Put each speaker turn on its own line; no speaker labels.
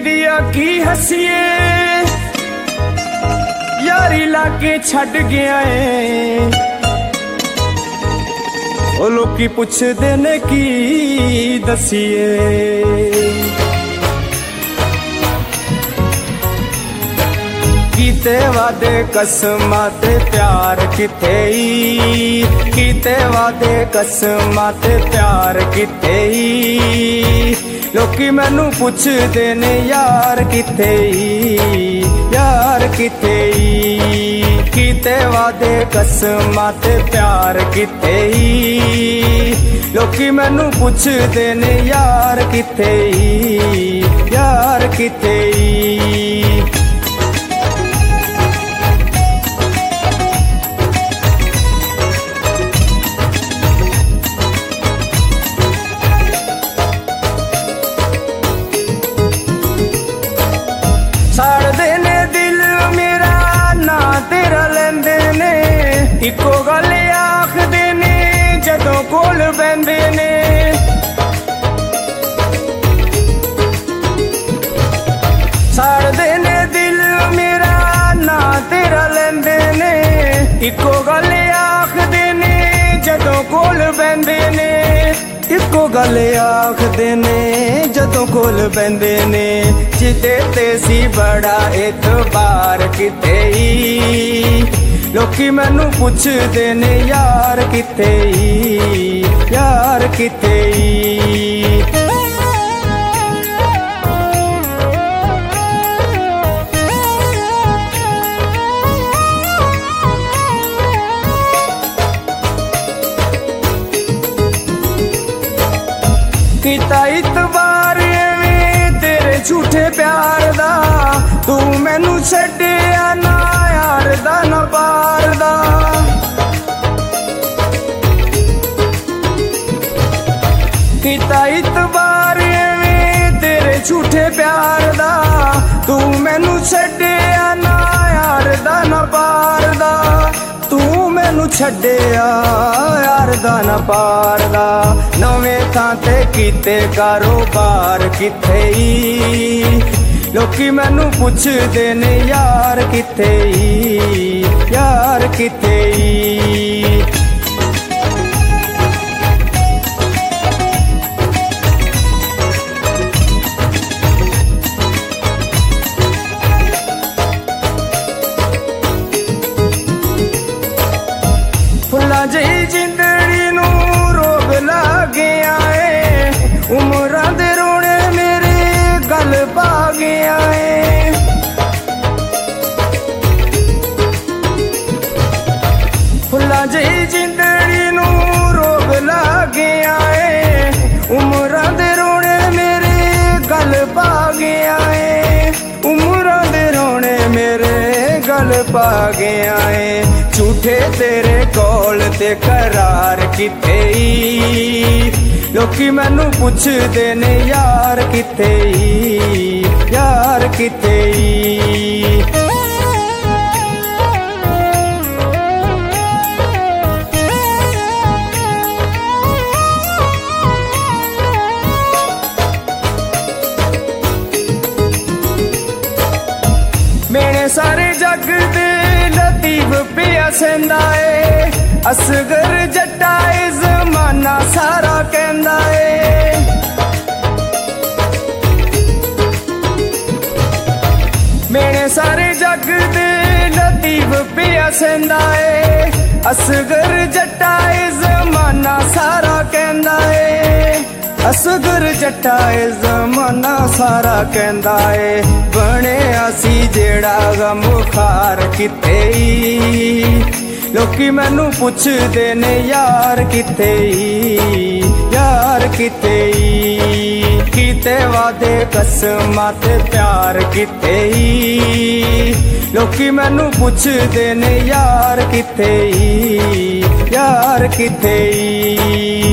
दिया की हसीए यारी लाके छड़ गया है। ओ लोकी पुछदे ने की दसीए। कीते वादे कसमां ते प्यार किथे ही, कीते वादे कसमां ते प्यार किथे ही। लोकी मैनू पुछदे ने यार किथे ही, यार किथे ही। कीते वादे कसमां ते प्यार किथे ही। लोकी मैनू पुछदे ने यार किथे ही, यार किथे ही। साड़दे ने दिल मेरा ना तेरा लेंदे ने, इको गल आखदे ने जदों कोल बहंदे ने। साड़दे ने दिल मेरा ना तेरा लेंदे ने, इको गल आखदे ने जदों कोल बहंदे ने। इको गल आखदे ने जदों कोल बहंदे ने। जिदे ते सी बड़ा एतबार किथे ही। लोकी मैनू पुछदे ने यार किथे ही, यार किथे ही। कीता इतबार एवें तेरे झूठे प्यार दा, तू मैनू छड्डिया ना यार दा ना पार दा। कीता इतबार एवें तेरे झूठे प्यार दा, तू मैनू छड्डिया ना यार दा ना पार दा। तू मैनू छड्डिया यार दा ना पार दा। नवें थां ते कीते कारोबार किथे ही। लोकी मैनू पुछदे ने यार किथे ही, यार किथे ही। फुल्लां जही जिंदड़ी नू रोग लग गया है। उमरां दे रोने मेरे गल पा गया है। फुल्लां जही जिंदड़ी नू रोग लग गया है। उमरां दे रोने मेरे गल पा गया है। उमरां दे रोने मेरे गल पा गया है। झूठे तेरे कोल ते करार किथे ही। लोकी मैनू पुछदे ने यार किथे ही, यार किथे ही। मेरे सारे जग दे लतीफ पिया सेंदा है। असगर जट्टा ए जमाना सारा कहंदा है। मेरे सारे जग दे लतीफ पिया सेंदा है। असगर जट्टा ए जमाना सारा कहंदा है। असगर जट्टा ए जमाना सारा कहंदा है। बने असी जेड़ा गम खार किथे ही। लोकी मैनू पुछदे ने यार किथे ही, यार किथे ही। कीते वादे कसमां ते प्यार किथे ही। लोकी मैनू पुछदे ने यार किथे ही, यार किथे ही।